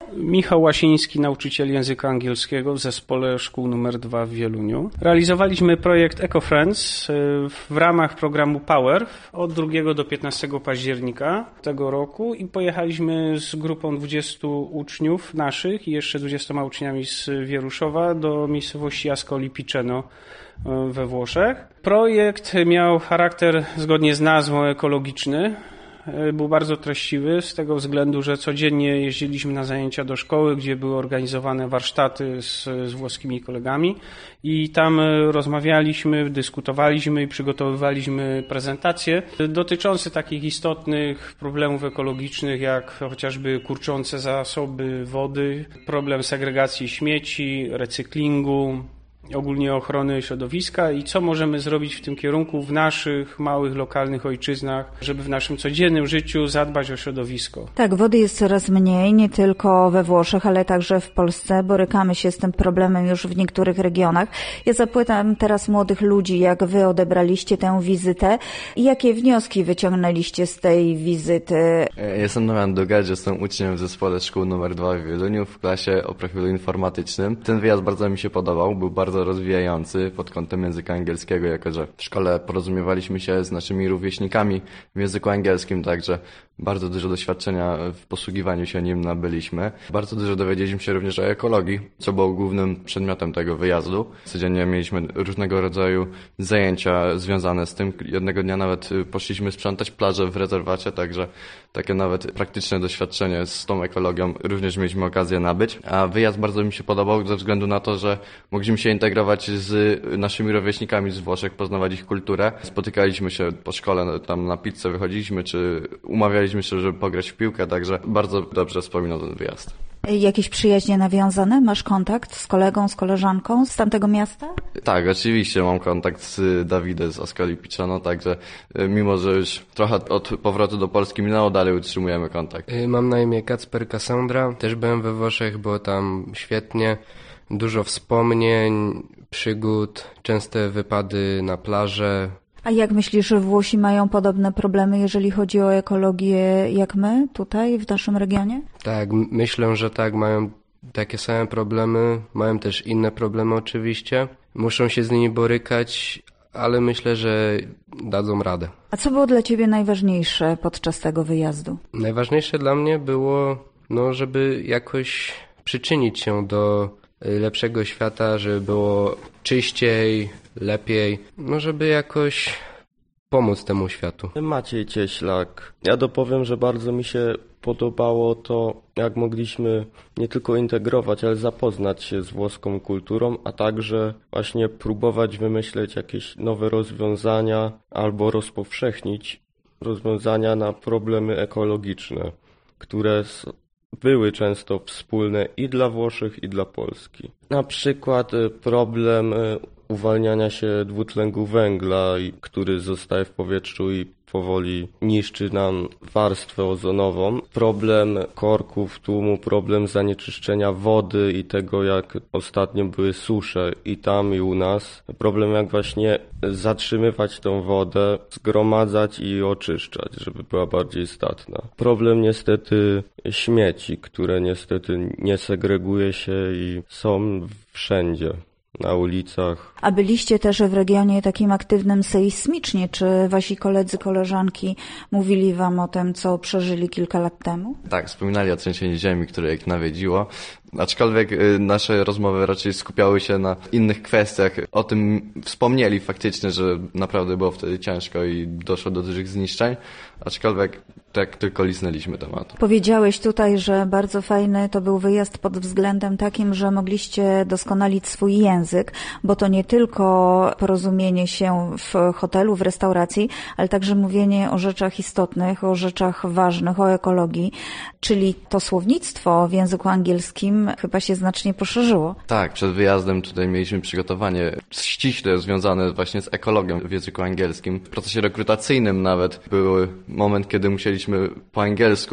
Michał Łasiński, nauczyciel języka angielskiego w zespole szkół nr 2 w Wieluniu. Realizowaliśmy projekt EcoFriends w ramach programu Power od 2 do 15 października tego roku i pojechaliśmy z grupą 20 uczniów naszych i jeszcze 20 uczniami z Wieruszowa do miejscowości Ascoli Piceno we Włoszech. Projekt miał charakter, zgodnie z nazwą, ekologiczny. Był bardzo treściwy z tego względu, że codziennie jeździliśmy na zajęcia do szkoły, gdzie były organizowane warsztaty z włoskimi kolegami i tam rozmawialiśmy, dyskutowaliśmy i przygotowywaliśmy prezentacje dotyczące takich istotnych problemów ekologicznych, jak chociażby kurczące zasoby wody, problem segregacji śmieci, recyklingu, ogólnie ochrony środowiska i co możemy zrobić w tym kierunku w naszych małych, lokalnych ojczyznach, żeby w naszym codziennym życiu zadbać o środowisko. Tak, wody jest coraz mniej, nie tylko we Włoszech, ale także w Polsce. Borykamy się z tym problemem już w niektórych regionach. Ja zapytam teraz młodych ludzi, jak wy odebraliście tę wizytę i jakie wnioski wyciągnęliście z tej wizyty? Jestem Damian Dugacz, jestem uczniem w zespole szkół nr 2 w Wieluniu w klasie o profilu informatycznym. Ten wyjazd bardzo mi się podobał, był bardzo rozwijający pod kątem języka angielskiego, jako że w szkole porozumiewaliśmy się z naszymi rówieśnikami w języku angielskim, także bardzo dużo doświadczenia w posługiwaniu się nim nabyliśmy. Bardzo dużo dowiedzieliśmy się również o ekologii, co było głównym przedmiotem tego wyjazdu. Codziennie mieliśmy różnego rodzaju zajęcia związane z tym. Jednego dnia nawet poszliśmy sprzątać plażę w rezerwacie, także takie nawet praktyczne doświadczenie z tą ekologią również mieliśmy okazję nabyć. A wyjazd bardzo mi się podobał ze względu na to, że mogliśmy się integrować z naszymi rówieśnikami z Włoszech, poznawać ich kulturę. Spotykaliśmy się po szkole, tam na pizzę wychodziliśmy, czy umawialiśmy się, żeby pograć w piłkę, także bardzo dobrze wspominam ten wyjazd. Jakieś przyjaźnie nawiązane? Masz kontakt z kolegą, z koleżanką z tamtego miasta? Tak, oczywiście mam kontakt z Dawidem z Ascoli Piceno, także mimo, że już trochę od powrotu do Polski minęło, dalej utrzymujemy kontakt. Mam na imię Kacper Cassandra, też byłem we Włoszech, było tam świetnie, dużo wspomnień, przygód, częste wypady na plażę. A jak myślisz, że Włosi mają podobne problemy, jeżeli chodzi o ekologię, jak my tutaj w naszym regionie? Tak, myślę, że tak, mają takie same problemy, mają też inne problemy oczywiście. Muszą się z nimi borykać, ale myślę, że dadzą radę. A co było dla ciebie najważniejsze podczas tego wyjazdu? Najważniejsze dla mnie było, żeby jakoś przyczynić się do lepszego świata, żeby było czyściej, lepiej, żeby jakoś pomóc temu światu. Maciej Cieślak. Ja dopowiem, że bardzo mi się podobało to, jak mogliśmy nie tylko integrować, ale zapoznać się z włoską kulturą, a także właśnie próbować wymyśleć jakieś nowe rozwiązania albo rozpowszechnić rozwiązania na problemy ekologiczne, które były często wspólne i dla Włoszech, i dla Polski. Na przykład problem uwalniania się dwutlenku węgla, który zostaje w powietrzu i powoli niszczy nam warstwę ozonową. Problem korków tłumu, problem zanieczyszczenia wody i tego, jak ostatnio były susze i tam, i u nas. Problem, jak właśnie zatrzymywać tą wodę, zgromadzać i oczyszczać, żeby była bardziej statna. Problem niestety śmieci, które niestety nie segreguje się i są wszędzie. Na ulicach. A byliście też w regionie takim aktywnym sejsmicznie. Czy wasi koledzy, koleżanki mówili wam o tym, co przeżyli kilka lat temu? Tak, wspominali o trzęsieniu ziemi, które ich nawiedziło. Aczkolwiek nasze rozmowy raczej skupiały się na innych kwestiach. O tym wspomnieli faktycznie, że naprawdę było wtedy ciężko i doszło do dużych zniszczeń. Aczkolwiek tak tylko lisnęliśmy tematu. Powiedziałeś tutaj, że bardzo fajny to był wyjazd pod względem takim, że mogliście doskonalić swój język, bo to nie tylko porozumienie się w hotelu, w restauracji, ale także mówienie o rzeczach istotnych, o rzeczach ważnych, o ekologii, czyli to słownictwo w języku angielskim chyba się znacznie poszerzyło. Tak, przed wyjazdem tutaj mieliśmy przygotowanie ściśle związane właśnie z ekologią w języku angielskim. W procesie rekrutacyjnym nawet był moment, kiedy musieliśmy po angielsku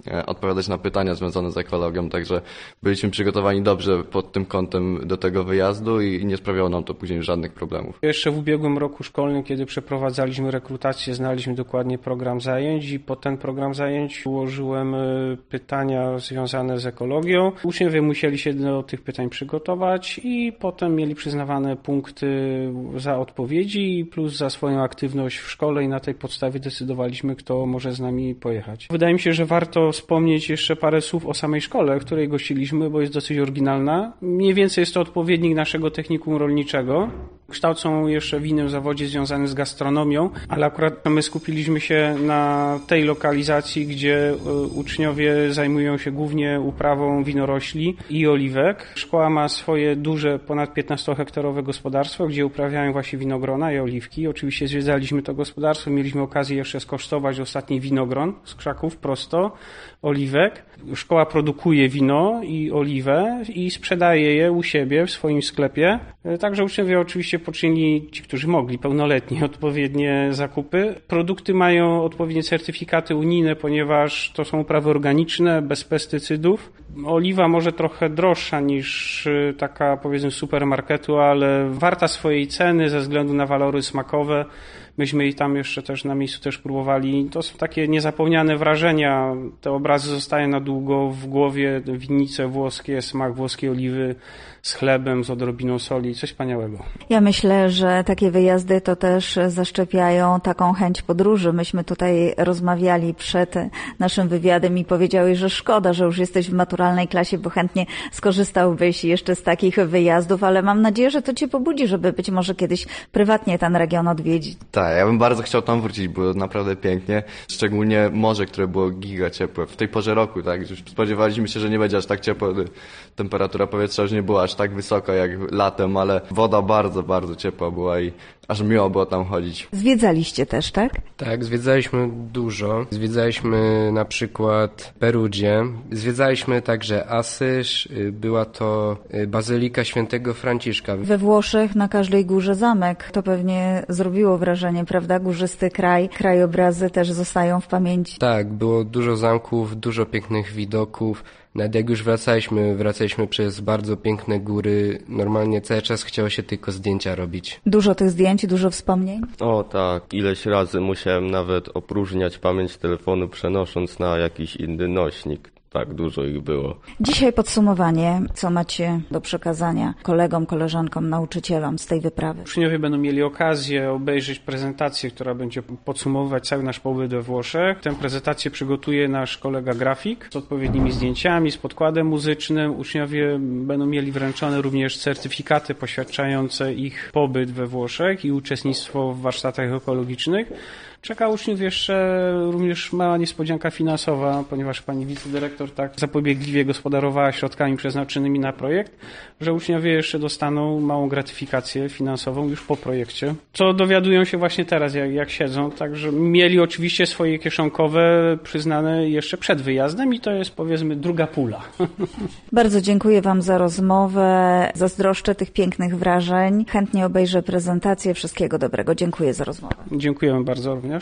odpowiadać na pytania związane z ekologią, także byliśmy przygotowani dobrze pod tym kątem do tego wyjazdu i nie sprawiało nam to później żadnych problemów. Jeszcze w ubiegłym roku szkolnym, kiedy przeprowadzaliśmy rekrutację, znaliśmy dokładnie program zajęć i pod ten program zajęć ułożyłem pytania związane z ekologią. Uczniowie musieli się do tych pytań przygotować i potem mieli przyznawane punkty za odpowiedzi plus za swoją aktywność w szkole i na tej podstawie decydowaliśmy, kto może z nami pojechać. Wydaje mi się, że warto wspomnieć jeszcze parę słów o samej szkole, w której gościliśmy, bo jest dosyć oryginalna. Mniej więcej jest to odpowiednik naszego technikum rolniczego. Kształcą jeszcze w innym zawodzie związanym z gastronomią, ale akurat my skupiliśmy się na tej lokalizacji, gdzie uczniowie zajmują się głównie uprawą winorośli i oliwek. Szkoła ma swoje duże, ponad 15-hektarowe gospodarstwo, gdzie uprawiają właśnie winogrona i oliwki. Oczywiście zwiedzaliśmy to gospodarstwo, mieliśmy okazję jeszcze skosztować ostatni winogron z krzaków prosto, oliwek. Szkoła produkuje wino i oliwę i sprzedaje je u siebie w swoim sklepie. Także uczniowie oczywiście poczynili, ci, którzy mogli, pełnoletni, odpowiednie zakupy. Produkty mają odpowiednie certyfikaty unijne, ponieważ to są uprawy organiczne, bez pestycydów. Oliwa może trochę droższa niż taka, powiedzmy, z supermarketu, ale warta swojej ceny ze względu na walory smakowe. Myśmy jej tam jeszcze też na miejscu też próbowali. To są takie niezapomniane wrażenia. Te obrazy zostają na długo w głowie. Winnice włoskie, smak włoskiej oliwy z chlebem, z odrobiną soli. Coś wspaniałego. Ja myślę, że takie wyjazdy to też zaszczepiają taką chęć podróży. Myśmy tutaj rozmawiali przed naszym wywiadem i powiedziałeś, że szkoda, że już jesteś w maturalnej klasie, bo chętnie skorzystałbyś jeszcze z takich wyjazdów, ale mam nadzieję, że to cię pobudzi, żeby być może kiedyś prywatnie ten region odwiedzić. Tak, ja bym bardzo chciał tam wrócić, było naprawdę pięknie. Szczególnie morze, które było giga ciepłe. W tej porze roku, tak? Już spodziewaliśmy się, że nie będzie aż tak ciepło. Temperatura powietrza już nie była aż tak wysoka jak latem, ale woda bardzo, bardzo ciepła była i aż miło było tam chodzić. Zwiedzaliście też, tak? Tak, zwiedzaliśmy dużo. Zwiedzaliśmy na przykład Perugię. Zwiedzaliśmy także Asyż. Była to Bazylika Świętego Franciszka. We Włoszech na każdej górze zamek. To pewnie zrobiło wrażenie, prawda? Górzysty kraj. Krajobrazy też zostają w pamięci. Tak, było dużo zamków, dużo pięknych widoków. Nawet jak już wracaliśmy przez bardzo piękne góry. Normalnie cały czas chciało się tylko zdjęcia robić. Dużo tych zdjęć, dużo wspomnień? O tak, ileś razy musiałem nawet opróżniać pamięć telefonu, przenosząc na jakiś inny nośnik. Tak, dużo ich było. Dzisiaj podsumowanie, co macie do przekazania kolegom, koleżankom, nauczycielom z tej wyprawy? Uczniowie będą mieli okazję obejrzeć prezentację, która będzie podsumowywać cały nasz pobyt we Włoszech. Tę prezentację przygotuje nasz kolega grafik z odpowiednimi zdjęciami, z podkładem muzycznym. Uczniowie będą mieli wręczone również certyfikaty poświadczające ich pobyt we Włoszech i uczestnictwo w warsztatach ekologicznych. Czeka uczniów jeszcze również mała niespodzianka finansowa, ponieważ pani wicedyrektor tak zapobiegliwie gospodarowała środkami przeznaczonymi na projekt, że uczniowie jeszcze dostaną małą gratyfikację finansową już po projekcie, co dowiadują się właśnie teraz, jak siedzą, także mieli oczywiście swoje kieszonkowe przyznane jeszcze przed wyjazdem i to jest, powiedzmy, druga pula. Bardzo dziękuję wam za rozmowę, zazdroszczę tych pięknych wrażeń, chętnie obejrzę prezentację, wszystkiego dobrego, dziękuję za rozmowę. Dziękujemy bardzo również.